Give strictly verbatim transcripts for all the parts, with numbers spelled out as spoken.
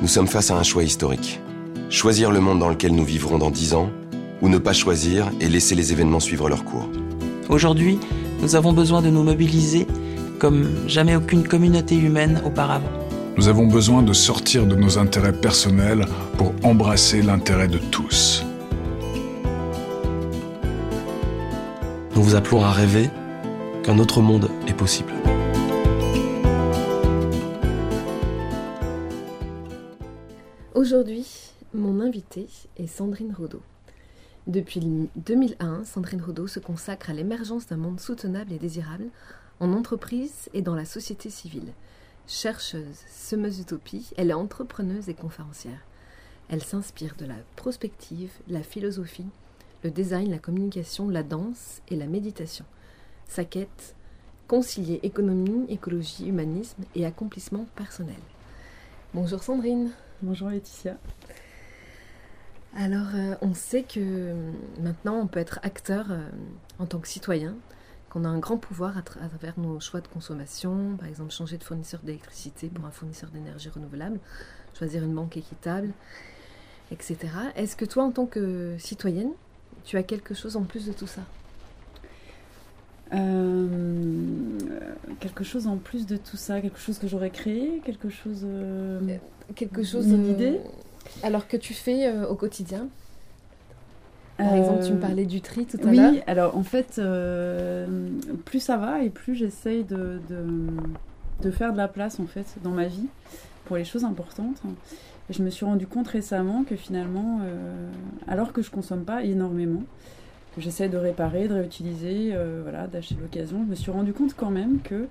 Nous sommes face à un choix historique. Choisir le monde dans lequel nous vivrons dans dix ans, ou ne pas choisir et laisser les événements suivre leur cours. Aujourd'hui, nous avons besoin de nous mobiliser comme jamais aucune communauté humaine auparavant. Nous avons besoin de sortir de nos intérêts personnels pour embrasser l'intérêt de tous. Nous vous appelons à rêver qu'un autre monde est possible. Aujourd'hui, mon invitée est Sandrine Rodeau. Depuis deux mille un, Sandrine Rodeau se consacre à l'émergence d'un monde soutenable et désirable en entreprise et dans la société civile. Chercheuse, semeuse d'utopie, elle est entrepreneuse et conférencière. Elle s'inspire de la prospective, la philosophie, le design, la communication, la danse et la méditation. Sa quête, concilier économie, écologie, humanisme et accomplissement personnel. Bonjour Sandrine. Bonjour Laetitia. Alors, euh, on sait que euh, maintenant, on peut être acteur euh, en tant que citoyen, qu'on a un grand pouvoir à, tra- à travers nos choix de consommation, par exemple changer de fournisseur d'électricité pour un fournisseur d'énergie renouvelable, choisir une banque équitable, et cetera. Est-ce que toi, en tant que citoyenne, tu as quelque chose en plus de tout ça ? euh, Quelque chose en plus de tout ça, quelque chose que j'aurais créé, quelque chose... Euh, quelque chose... Une idée euh, Alors que tu fais euh, au quotidien ? Par euh, exemple, tu me parlais du tri tout à oui, l'heure. Oui, alors en fait, euh, plus ça va et plus j'essaye de, de, de faire de la place en fait dans ma vie pour les choses importantes. Et je me suis rendu compte récemment que finalement, euh, alors que je consomme pas énormément, que j'essaie de réparer, de réutiliser, euh, voilà, d'acheter de l'occasion, je me suis rendu compte quand même que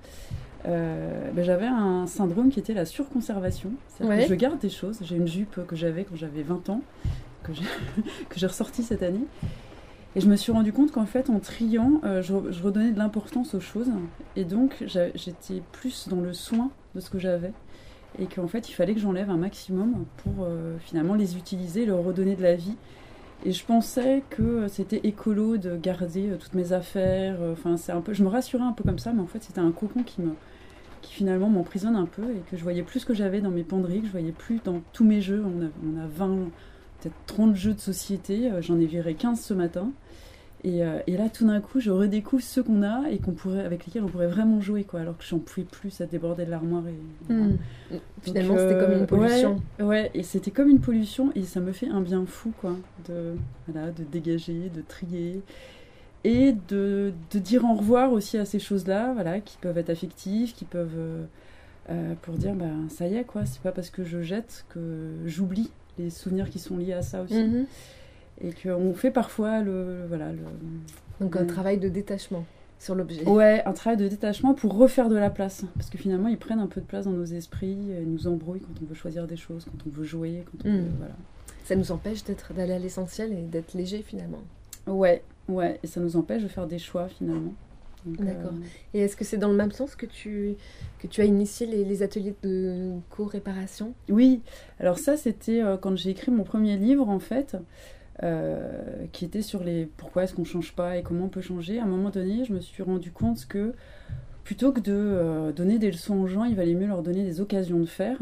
euh, ben, j'avais un syndrome qui était la surconservation. C'est-à-dire Ouais. que je garde des choses. J'ai une jupe que j'avais quand j'avais vingt ans, que j'ai, que j'ai ressortie cette année. Et je me suis rendu compte qu'en fait, en triant, euh, je, je redonnais de l'importance aux choses. Et donc, j'a- j'étais plus dans le soin de ce que j'avais. Et qu'en fait, il fallait que j'enlève un maximum pour euh, finalement les utiliser, leur redonner de la vie. Et je pensais que c'était écolo de garder euh, toutes mes affaires. Enfin, c'est un peu, je me rassurais un peu comme ça, mais en fait, c'était un cocon qui me, qui finalement m'emprisonne un peu et que je voyais plus ce que j'avais dans mes penderies, que je voyais plus dans tous mes jeux. On a, on a vingt, peut-être trente jeux de société. Euh, j'en ai viré quinze ce matin. Et, euh, et là, tout d'un coup, je redécouvre ceux qu'on a et qu'on pourrait, avec lesquels on pourrait vraiment jouer, quoi. Alors que j'en pouvais plus, ça débordait de l'armoire. Et, Mmh. Finalement, donc, c'était euh, comme une pollution. Ouais, ouais, et c'était comme une pollution et ça me fait un bien fou, quoi, de, voilà, de dégager, de trier et de, de dire au revoir aussi à ces choses-là, voilà, qui peuvent être affectives, qui peuvent, euh, euh, pour dire, bah, ça y est, quoi, c'est pas parce que je jette que j'oublie les souvenirs qui sont liés à ça aussi. Mmh. Et qu'on fait parfois le, voilà, le... Donc un le... travail de détachement sur l'objet. Ouais, un travail de détachement pour refaire de la place. Parce que finalement, ils prennent un peu de place dans nos esprits, et nous embrouillent quand on veut choisir des choses, quand on veut jouer, quand on Mmh. veut, voilà. Ça nous empêche d'être, d'aller à l'essentiel et d'être léger finalement. Ouais, ouais, et ça nous empêche de faire des choix finalement. Donc, D'accord. euh, Et est-ce que c'est dans le même sens que tu, que tu as initié les, les ateliers de co-réparation ? Oui, alors ça c'était euh, quand j'ai écrit mon premier livre en fait, euh, qui était sur les pourquoi est-ce qu'on change pas et comment on peut changer. À un moment donné, je me suis rendu compte que plutôt que de euh, donner des leçons aux gens, il valait mieux leur donner des occasions de faire.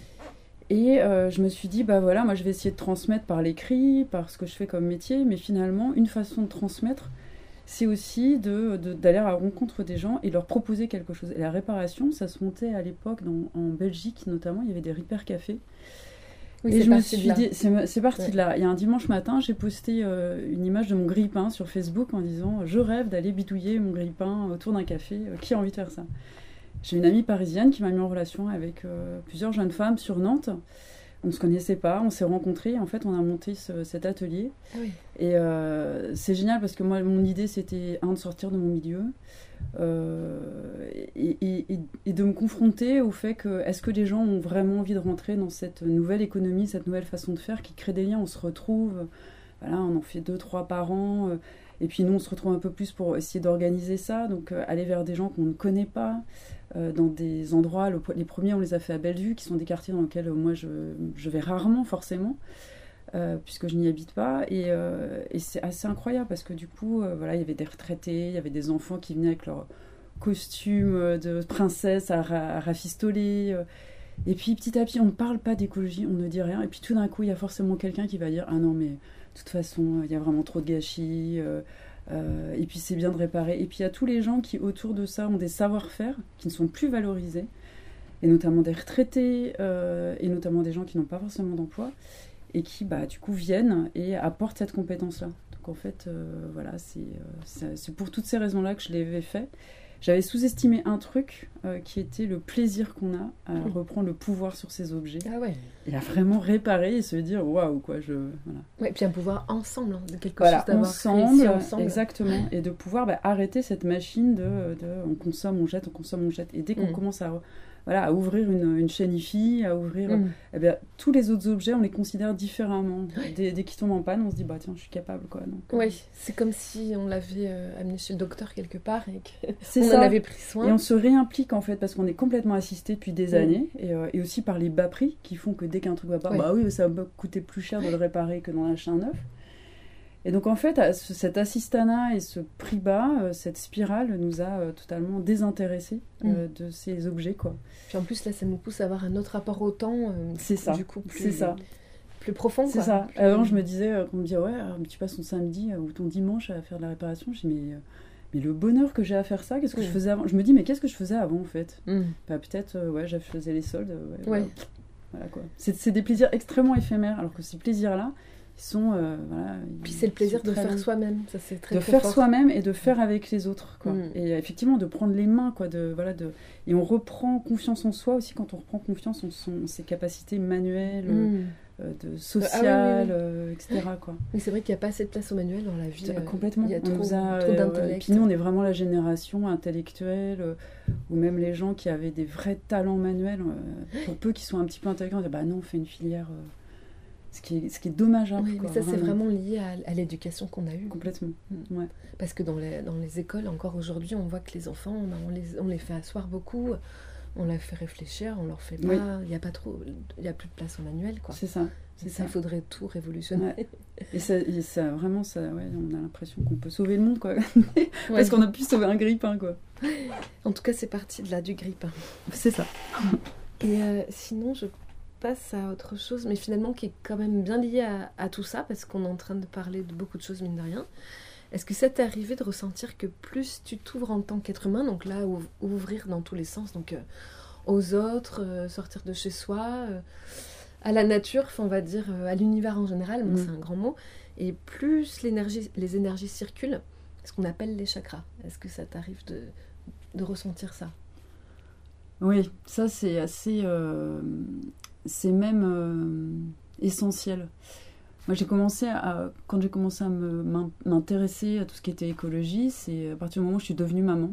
Et euh, je me suis dit, bah voilà, moi je vais essayer de transmettre par l'écrit, par ce que je fais comme métier, mais finalement, une façon de transmettre, c'est aussi de, de, d'aller à la rencontre des gens et leur proposer quelque chose. Et la réparation, ça se montait à l'époque dans, en Belgique notamment, il y avait des repair cafés. Oui, et c'est je me parti suis de là. dit, c'est, c'est parti Ouais. de là. Il y a un dimanche matin, j'ai posté euh, une image de mon grille-pain sur Facebook en disant « Je rêve d'aller bidouiller mon grille-pain autour d'un café. Euh, qui a envie de faire ça ?» J'ai une amie parisienne qui m'a mis en relation avec euh, plusieurs jeunes femmes sur Nantes. On ne se connaissait pas, on s'est rencontrés. En fait, on a monté ce, cet atelier. Ah oui. Et euh, c'est génial parce que moi, mon idée, c'était, un, de sortir de mon milieu euh, et, et, et de me confronter au fait que est-ce que les gens ont vraiment envie de rentrer dans cette nouvelle économie, cette nouvelle façon de faire qui crée des liens, on se retrouve, voilà, on en fait deux, trois par an. Euh, et puis nous, on se retrouve un peu plus pour essayer d'organiser ça, donc euh, aller vers des gens qu'on ne connaît pas, euh, dans des endroits, le, les premiers on les a fait à Bellevue, qui sont des quartiers dans lesquels euh, moi je, je vais rarement forcément, euh, puisque je n'y habite pas, et, euh, et c'est assez incroyable, parce que du coup, euh, voilà, il y avait des retraités, il y avait des enfants qui venaient avec leurs costumes de princesse à, ra- à rafistoler, euh, Et puis petit à petit, on ne parle pas d'écologie, on ne dit rien. Et puis tout d'un coup, il y a forcément quelqu'un qui va dire « Ah non, mais de toute façon, il y a vraiment trop de gâchis. Euh, euh, et puis c'est bien de réparer. » Et puis il y a tous les gens qui, autour de ça, ont des savoir-faire qui ne sont plus valorisés. Et notamment des retraités, euh, et notamment des gens qui n'ont pas forcément d'emploi. Et qui, bah, du coup, viennent et apportent cette compétence-là. Donc en fait, euh, voilà, c'est, euh, c'est, c'est pour toutes ces raisons-là que je l'avais fait. J'avais sous-estimé un truc euh, qui était le plaisir qu'on a à mmh. reprendre le pouvoir sur ces objets. Ah ouais. Et à vraiment réparer et se dire waouh, quoi. Je, voilà. Ouais, et puis un pouvoir ensemble, hein, de quelque voilà, chose d'avoir ensemble, ensemble. Exactement. Et de pouvoir bah, arrêter cette machine de, de on consomme, on jette, on consomme, on jette. Et dès qu'on mmh. commence à. Voilà, à ouvrir une, une chaîne I-Fi, à ouvrir... Mm. Eh bien, tous les autres objets, on les considère différemment. Dès, dès qu'ils tombent en panne, on se dit, bah tiens, je suis capable, quoi. Donc, oui, euh... c'est comme si on l'avait euh, amené chez le docteur quelque part et qu'on en avait pris soin. Et on se réimplique, en fait, parce qu'on est complètement assisté depuis des mm. années, et, euh, et aussi par les bas prix, qui font que dès qu'un truc va pas, ouais. bah oui, ça va coûter plus cher de le réparer que d'en acheter un neuf. Et donc, en fait, cet assistanat et ce prix bas, euh, cette spirale nous a euh, totalement désintéressés euh, mm. de ces objets, quoi. Puis en plus, là, ça nous pousse à avoir un autre rapport au temps, euh, c'est ça. Du coup, plus, c'est ça. plus profond, c'est quoi. ça. Plus... Avant, je me disais, euh, quand on me disait, ouais, alors, tu passes ton samedi euh, ou ton dimanche à faire de la réparation, je dis, mais, euh, mais le bonheur que j'ai à faire ça, qu'est-ce que mm. je faisais avant ? Je me dis, mais qu'est-ce que je faisais avant, en fait ? mm. Bah, peut-être, euh, ouais, je faisais les soldes, ouais. ouais. Bah, voilà, quoi. C'est, c'est des plaisirs extrêmement éphémères, alors que ces plaisirs-là, sont euh, voilà, puis c'est le plaisir de faire longs. Soi-même, ça c'est très de très faire fort. Soi-même et de faire avec les autres, quoi. Mm. Et effectivement de prendre les mains, quoi, de voilà, de et on reprend confiance en soi aussi quand on reprend confiance en son ses capacités manuelles, mm. euh, de sociales, ah, oui, oui, oui. Euh, et cetera, quoi. Mais c'est vrai qu'il n'y a pas assez de place au manuel dans la vie. Euh, complètement. Il y a on trop, nous a, trop d'intellect. Euh, et puis nous on est vraiment la génération intellectuelle, euh, ou même les gens qui avaient des vrais talents manuels, euh, pour peu qui sont un petit peu intelligents, on dit bah non, on fait une filière. Euh, Ce qui, est, ce qui est dommage. Hein, oui, quoi, mais ça, vraiment. c'est vraiment lié à, à l'éducation qu'on a eue. Complètement, mmh. ouais. Parce que dans les, dans les écoles, encore aujourd'hui, on voit que les enfants, on, les, on les fait asseoir beaucoup, on les fait réfléchir, on leur fait pas... Il oui. n'y a pas trop... Il n'y a plus de place au manuel, quoi. C'est ça. C'est ça, il faudrait tout révolutionner. Ouais. Et, ça, et ça, vraiment, ça, ouais, on a l'impression qu'on peut sauver le monde, quoi. Parce ouais. qu'on a pu sauver un grille-pain, quoi. En tout cas, c'est parti de là, du grille-pain. C'est ça. Et euh, sinon, je... passe à autre chose, mais finalement qui est quand même bien lié à, à tout ça, parce qu'on est en train de parler de beaucoup de choses, mine de rien. Est-ce que ça t'est arrivé de ressentir que plus tu t'ouvres en tant qu'être humain, donc là, ou, ouvrir dans tous les sens, donc euh, aux autres, euh, sortir de chez soi, euh, à la nature, on va dire, euh, à l'univers en général, bon, mmh. c'est un grand mot, et plus l'énergie, les énergies circulent, ce qu'on appelle les chakras. Est-ce que ça t'arrive de, de ressentir ça ? Oui, ça c'est assez... Euh... c'est même euh, essentiel. Moi, j'ai commencé à, quand j'ai commencé à me, m'intéresser à tout ce qui était écologie, c'est à partir du moment où je suis devenue maman.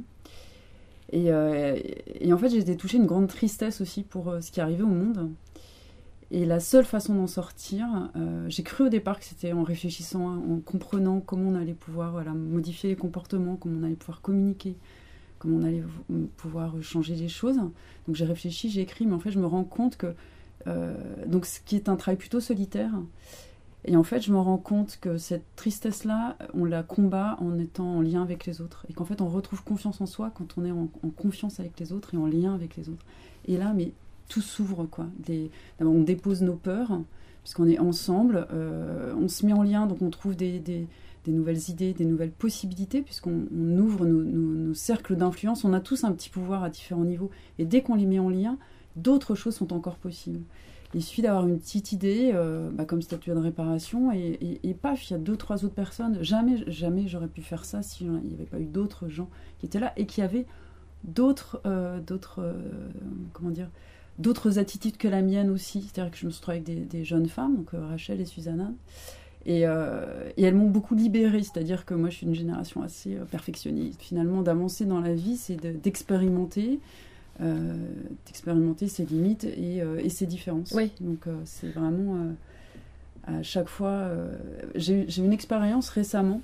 Et, euh, et en fait, j'ai été touchée d'une grande tristesse aussi pour euh, ce qui arrivait au monde. Et la seule façon d'en sortir, euh, j'ai cru au départ que c'était en réfléchissant, en comprenant comment on allait pouvoir voilà, modifier les comportements, comment on allait pouvoir communiquer, comment on allait pouvoir changer les choses. Donc j'ai réfléchi, j'ai écrit, mais en fait, je me rends compte que Euh, donc ce qui est un travail plutôt solitaire, et en fait je me rends compte que cette tristesse là on la combat en étant en lien avec les autres, et qu'en fait on retrouve confiance en soi quand on est en, en confiance avec les autres et en lien avec les autres, et là mais tout s'ouvre, quoi. Des, d'abord on dépose nos peurs puisqu'on est ensemble, euh, on se met en lien, donc on trouve des, des, des nouvelles idées, des nouvelles possibilités, puisqu'on on ouvre nos, nos, nos cercles d'influence. On a tous un petit pouvoir à différents niveaux, et dès qu'on les met en lien, d'autres choses sont encore possibles. Il suffit d'avoir une petite idée, euh, bah, comme statut de réparation, et, et, et paf, il y a deux, trois autres personnes. Jamais, jamais j'aurais pu faire ça s'il n'y avait pas eu d'autres gens qui étaient là et qui avaient d'autres, euh, d'autres, euh, comment dire, d'autres attitudes que la mienne aussi. C'est-à-dire que je me suis retrouvée avec des, des jeunes femmes, donc euh, Rachel et Susanna, et, euh, et elles m'ont beaucoup libérée. C'est-à-dire que moi, je suis une génération assez euh, perfectionniste. Finalement, d'avancer dans la vie, c'est de, d'expérimenter. Euh, d'expérimenter ses limites et, euh, et ses différences. Oui. Donc euh, c'est vraiment euh, à chaque fois... Euh, j'ai, j'ai eu une expérience récemment.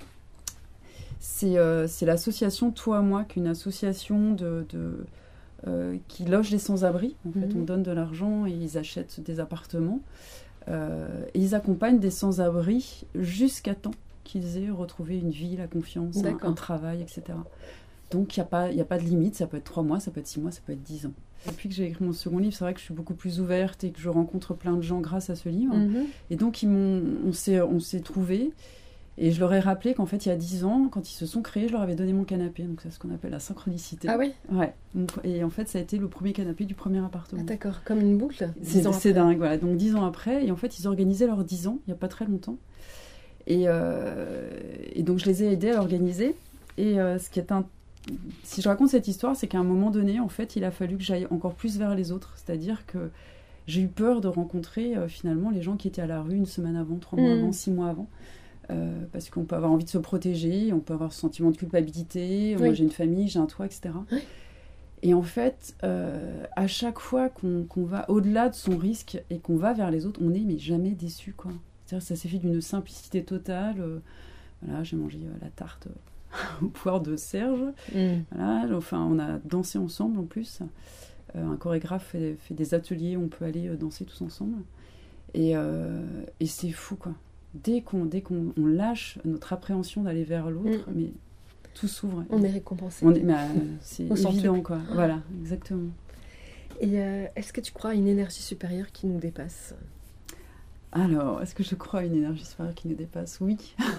C'est, euh, c'est l'association Toi à Moi, qui est une association de, de, euh, qui loge les sans-abri. En fait, mm-hmm. on donne de l'argent et ils achètent des appartements. Euh, et ils accompagnent des sans-abri jusqu'à temps qu'ils aient retrouvé une vie, la confiance, un, un travail, et cetera. Donc, il n'y a pas, y a pas de limite, ça peut être trois mois, ça peut être six mois, ça peut être dix ans. Depuis que j'ai écrit mon second livre, c'est vrai que je suis beaucoup plus ouverte et que je rencontre plein de gens grâce à ce livre. Mm-hmm. Et donc, ils m'ont, on s'est, on s'est trouvés. Et je leur ai rappelé qu'en fait, il y a dix ans, quand ils se sont créés, je leur avais donné mon canapé. Donc, c'est ce qu'on appelle la synchronicité. Ah oui. Ouais. Donc, et en fait, ça a été le premier canapé du premier appartement. Ah d'accord, comme une boucle. C'est, c'est dingue, voilà. Donc, dix ans après. Et en fait, ils organisaient leurs dix ans, il n'y a pas très longtemps. Et, euh, et donc, je les ai aidés à l'organiser. Et euh, ce qui est un... si je raconte cette histoire, c'est qu'à un moment donné, en fait, il a fallu que j'aille encore plus vers les autres. C'est-à-dire que j'ai eu peur de rencontrer euh, finalement les gens qui étaient à la rue une semaine avant, trois mois mmh. avant, six mois avant. Euh, parce qu'on peut avoir envie de se protéger, on peut avoir ce sentiment de culpabilité. Oui. Moi, j'ai une famille, j'ai un toit, et cetera. Oui. Et en fait, euh, à chaque fois qu'on, qu'on va au-delà de son risque et qu'on va vers les autres, on n'est mais jamais déçu, quoi. C'est-à-dire, ça s'est fait d'une simplicité totale. Euh, voilà, j'ai mangé euh, la tarte au poire de Serge. Mm. Voilà, enfin, on a dansé ensemble en plus. Euh, un chorégraphe fait, fait des ateliers où on peut aller euh, danser tous ensemble. Et, euh, et c'est fou, quoi. Dès qu'on, dès qu'on on lâche notre appréhension d'aller vers l'autre, mm. mais tout s'ouvre. On est récompensé. On est, mais, euh, c'est évident, quoi. Ah. Voilà, exactement. Et euh, est-ce que tu crois à une énergie supérieure qui nous dépasse ? Alors, est-ce que je crois à une énergie supérieure qui nous dépasse ? Oui.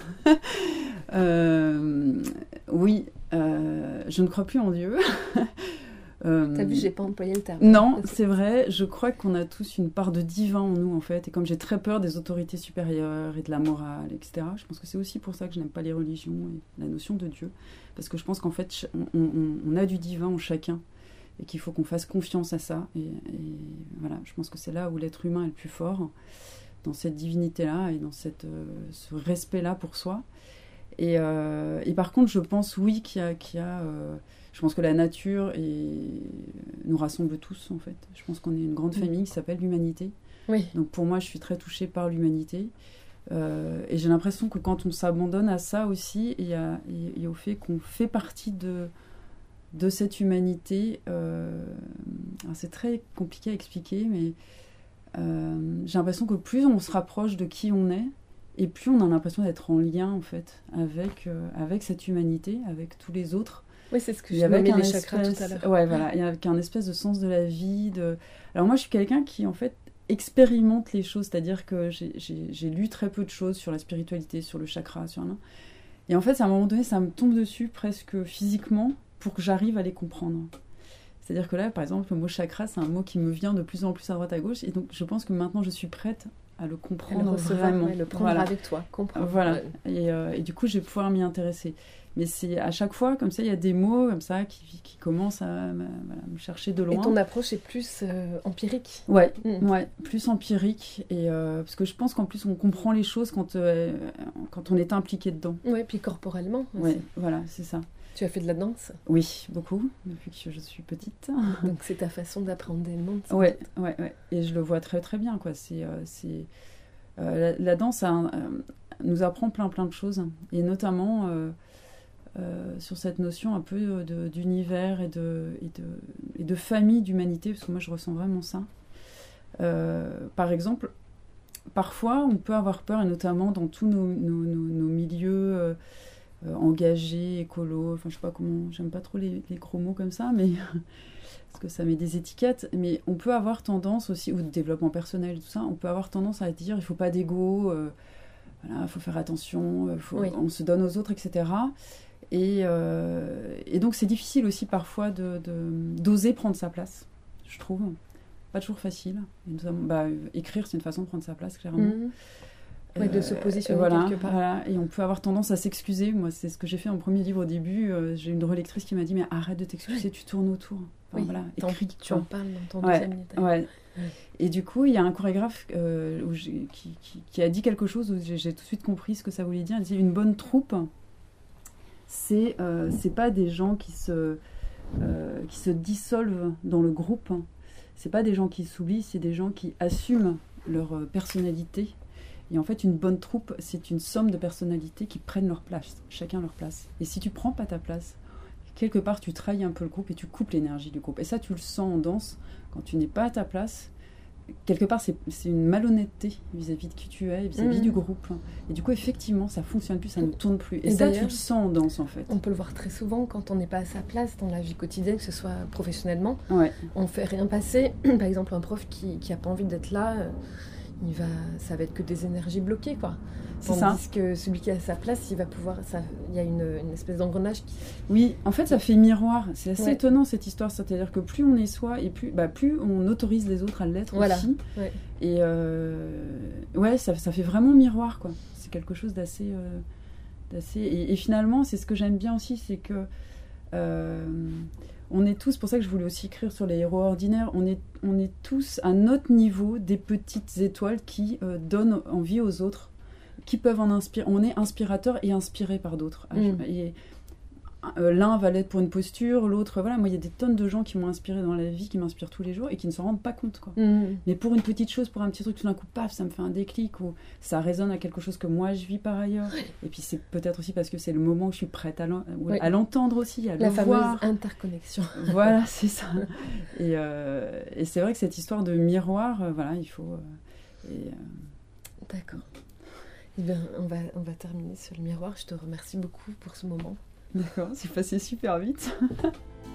euh, oui. Euh, je ne crois plus en Dieu. Euh, T'as vu, j'ai pas employé le terme. Non, c'est vrai. Je crois qu'on a tous une part de divin en nous, en fait. Et comme j'ai très peur des autorités supérieures et de la morale, et cetera, je pense que c'est aussi pour ça que je n'aime pas les religions et la notion de Dieu. Parce que je pense qu'en fait, on, on, on a du divin en chacun et qu'il faut qu'on fasse confiance à ça. Et, et voilà, je pense que c'est là où l'être humain est le plus fort, dans cette divinité-là et dans cette, euh, ce respect-là pour soi. Et, euh, et par contre, je pense, oui, qu'il y a... Qu'il y a euh, je pense que la nature est... nous rassemble tous, en fait. Je pense qu'on est une grande famille qui s'appelle l'humanité. Oui. Donc pour moi, je suis très touchée par l'humanité. Euh, et j'ai l'impression que quand on s'abandonne à ça aussi, et, à, et, et au fait qu'on fait partie de, de cette humanité, euh, alors c'est très compliqué à expliquer, mais euh, j'ai l'impression que plus on se rapproche de qui on est, et plus on a l'impression d'être en lien, en fait, avec, euh, avec cette humanité, avec tous les autres. Oui, c'est ce que j'ai nommé les chakras tout à l'heure. Ouais, voilà, il y a un espèce de sens de la vie. De... Alors moi, je suis quelqu'un qui, en fait, expérimente les choses, c'est-à-dire que j'ai, j'ai, j'ai lu très peu de choses sur la spiritualité, sur le chakra, sur un... Et en fait, à un moment donné, ça me tombe dessus presque physiquement pour que j'arrive à les comprendre. C'est-à-dire que là, par exemple, le mot chakra, c'est un mot qui me vient de plus en plus à droite à gauche, et donc je pense que maintenant, je suis prête à le comprendre, à le recevoir, vraiment. Ouais, le prendre voilà. avec toi, comprendre. Voilà, et, euh, et du coup, je vais pouvoir m'y intéresser. Mais c'est à chaque fois, comme ça, il y a des mots comme ça qui, qui commencent à, à, à me chercher de loin. Et ton approche est plus euh, empirique. Ouais, mmh. ouais, plus empirique. Et, euh, parce que je pense qu'en plus, on comprend les choses quand, euh, quand on est impliqué dedans. Oui, puis corporellement. Oui, voilà, c'est ça. Tu as fait de la danse ? Oui, beaucoup, depuis que je suis petite. Donc c'est ta façon d'appréhender le monde. Oui, ouais, ouais. Et je le vois très très bien, quoi. C'est, euh, c'est, euh, la, la danse ça, euh, nous apprend plein plein de choses. Et notamment... Euh, Euh, sur cette notion un peu de, d'univers et de, et, de, et de famille, d'humanité, parce que moi je ressens vraiment ça. Euh, par exemple, parfois on peut avoir peur, et notamment dans tous nos, nos, nos, nos milieux euh, euh, engagés, écolos, enfin je sais pas comment, j'aime pas trop les, les gros mots comme ça, mais parce que ça met des étiquettes, mais on peut avoir tendance aussi, ou de développement personnel, tout ça, on peut avoir tendance à dire il faut pas d'ego, euh, voilà, il faut faire attention, faut, oui. on se donne aux autres, et cetera. Et, euh, et donc c'est difficile aussi parfois de, de, d'oser prendre sa place, je trouve. Pas toujours facile. Et nous avons, bah, écrire, c'est une façon de prendre sa place, clairement. Mmh. Oui, de se positionner euh, voilà, quelque part. Voilà. Et on peut avoir tendance à s'excuser. Moi, c'est ce que j'ai fait en premier livre au début. Euh, j'ai une relectrice qui m'a dit « Mais arrête de t'excuser, tu tournes autour. » Enfin, oui, voilà, écris. Tu en parles dans ton ouais, deuxième livre. Ouais. Ouais. Et du coup, il y a un chorégraphe euh, où qui, qui, qui a dit quelque chose où j'ai, j'ai tout de suite compris ce que ça voulait dire. Il disait « Une bonne troupe ». C'est, euh, c'est pas des gens qui se, euh, qui se dissolvent dans le groupe. C'est pas des gens qui s'oublient, c'est des gens qui assument leur euh, personnalité. Et en fait, une bonne troupe, c'est une somme de personnalités qui prennent leur place, chacun leur place. Et si tu prends pas ta place, quelque part, tu trahis un peu le groupe et tu coupes l'énergie du groupe. Et ça, tu le sens en danse. Quand tu n'es pas à ta place, quelque part, c'est, c'est une malhonnêteté vis-à-vis de qui tu es, vis-à-vis Mmh. du groupe. Et du coup, effectivement, ça fonctionne plus, ça ne tourne plus. Et, Et ça, tu d'ailleurs, le sens en danse, en fait. On peut le voir très souvent quand on n'est pas à sa place dans la vie quotidienne, que ce soit professionnellement. Ouais. On fait rien passer. Par exemple, un prof qui qui a pas envie d'être là, euh, il va, ça va être que des énergies bloquées, quoi. C'est Tandis ça. que celui qui est à sa place, il va pouvoir. Ça, il y a une, une espèce d'engrenage qui. Oui, en fait, ça fait miroir. C'est assez Ouais. étonnant, cette histoire. C'est-à-dire que plus on est soi, et plus, bah, plus on autorise les autres à l'être Voilà. aussi. Ouais. Et euh, ouais, ça, ça fait vraiment miroir, quoi. C'est quelque chose d'assez... euh, d'assez... Et, et finalement, c'est ce que j'aime bien aussi, c'est que... euh, on est tous, c'est pour ça que je voulais aussi écrire sur les héros ordinaires, on est, on est tous à notre niveau des petites étoiles qui euh, donnent envie aux autres, qui peuvent en inspirer. On est inspirateur et inspiré par d'autres. Mm. Et euh, l'un va l'être pour une posture, l'autre, voilà. Moi, il y a des tonnes de gens qui m'ont inspiré dans la vie, qui m'inspirent tous les jours et qui ne s'en rendent pas compte, quoi. Mmh. Mais pour une petite chose, pour un petit truc, tout d'un coup, paf, ça me fait un déclic ou ça résonne à quelque chose que moi je vis par ailleurs. Et puis c'est peut-être aussi parce que c'est le moment où je suis prête à, l'en- Oui. à l'entendre aussi, à La le fameuse voir. interconnexion. Voilà, c'est ça. Et, euh, et c'est vrai que cette histoire de miroir, euh, voilà, il faut. euh, et, euh, D'accord. Eh bien, on va, on va terminer sur le miroir. Je te remercie beaucoup pour ce moment. D'accord, c'est passé super vite.